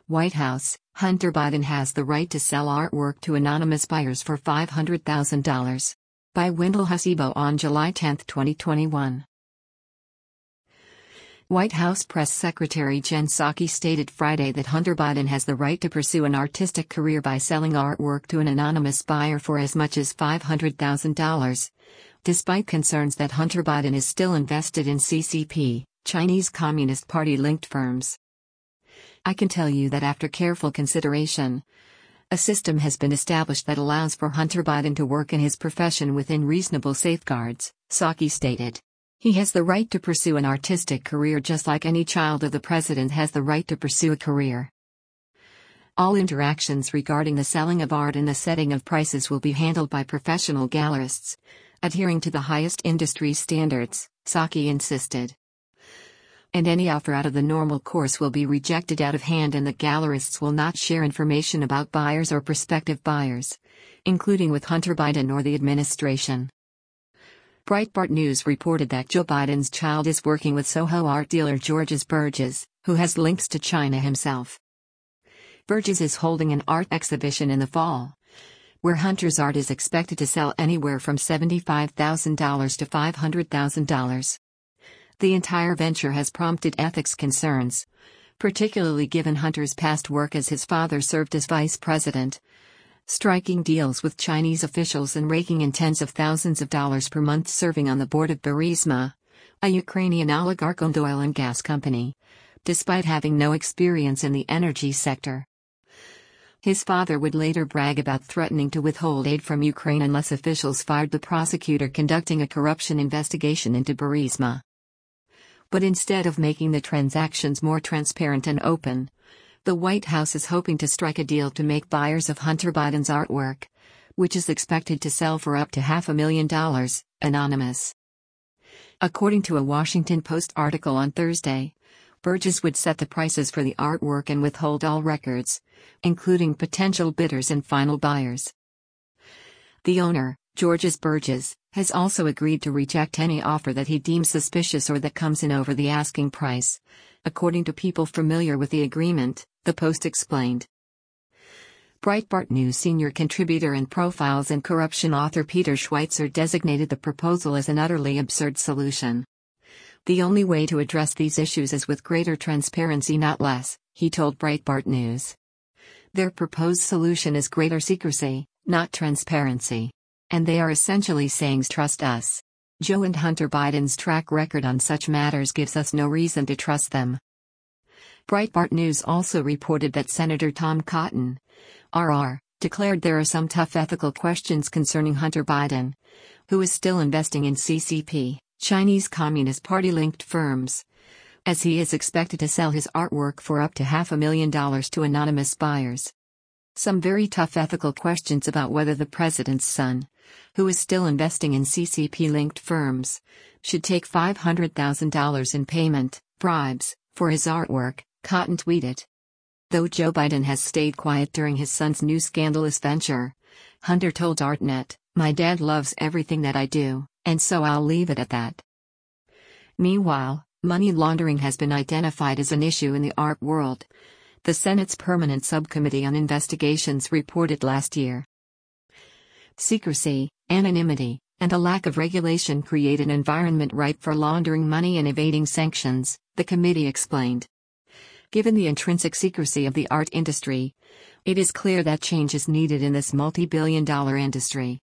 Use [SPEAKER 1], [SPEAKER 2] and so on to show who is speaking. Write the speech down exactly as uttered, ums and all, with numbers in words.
[SPEAKER 1] White House, Hunter Biden has the right to sell artwork to anonymous buyers for five hundred thousand dollars. By Wendell Hasebo on July tenth, twenty twenty-one. White House Press Secretary Jen Psaki stated Friday that Hunter Biden has the right to pursue an artistic career by selling artwork to an anonymous buyer for as much as five hundred thousand dollars, despite concerns that Hunter Biden is still invested in C C P, Chinese Communist Party-linked firms. I can tell you that after careful consideration, a system has been established that allows for Hunter Biden to work in his profession within reasonable safeguards, Psaki stated. He has the right to pursue an artistic career just like any child of the president has the right to pursue a career. All interactions regarding the selling of art and the setting of prices will be handled by professional gallerists, adhering to the highest industry standards, Psaki insisted. And any offer out of the normal course will be rejected out of hand, and the gallerists will not share information about buyers or prospective buyers, including with Hunter Biden or the administration. Breitbart News reported that Joe Biden's child is working with Soho art dealer Georges Burgess, who has links to China himself. Burgess is holding an art exhibition in the fall, where Hunter's art is expected to sell anywhere from seventy-five thousand dollars to five hundred thousand dollars. The entire venture has prompted ethics concerns, particularly given Hunter's past work as his father served as vice president, striking deals with Chinese officials and raking in tens of thousands of dollars per month serving on the board of Burisma, a Ukrainian oligarch-owned oil and gas company, despite having no experience in the energy sector. His father would later brag about threatening to withhold aid from Ukraine unless officials fired the prosecutor conducting a corruption investigation into Burisma. But instead of making the transactions more transparent and open, the White House is hoping to strike a deal to make buyers of Hunter Biden's artwork, which is expected to sell for up to half a million dollars, anonymous. According to a Washington Post article on Thursday, Burgess would set the prices for the artwork and withhold all records, including potential bidders and final buyers. The owner, Georges Burgess, has also agreed to reject any offer that he deems suspicious or that comes in over the asking price, according to people familiar with the agreement, the Post explained. Breitbart News senior contributor and profiles and corruption author Peter Schweitzer designated the proposal as an utterly absurd solution. The only way to address these issues is with greater transparency, not less, he told Breitbart News. Their proposed solution is greater secrecy, not transparency. And they are essentially saying trust us. Joe and Hunter Biden's track record on such matters gives us no reason to trust them. Breitbart News also reported that Senator Tom Cotton, R R, declared there are some tough ethical questions concerning Hunter Biden, who is still investing in C C P, Chinese Communist Party-linked firms, as he is expected to sell his artwork for up to half a million dollars to anonymous buyers. Some very tough ethical questions about whether the president's son, who is still investing in C C P-linked firms, should take five hundred thousand dollars in payment, bribes, for his artwork, Cotton tweeted. Though Joe Biden has stayed quiet during his son's new scandalous venture, Hunter told ArtNet, "My dad loves everything that I do, and so I'll leave it at that." Meanwhile, money laundering has been identified as an issue in the art world, the Senate's Permanent Subcommittee on Investigations reported last year. Secrecy, anonymity, and a lack of regulation create an environment ripe for laundering money and evading sanctions, the committee explained. Given the intrinsic secrecy of the art industry, it is clear that change is needed in this multi-billion dollar industry.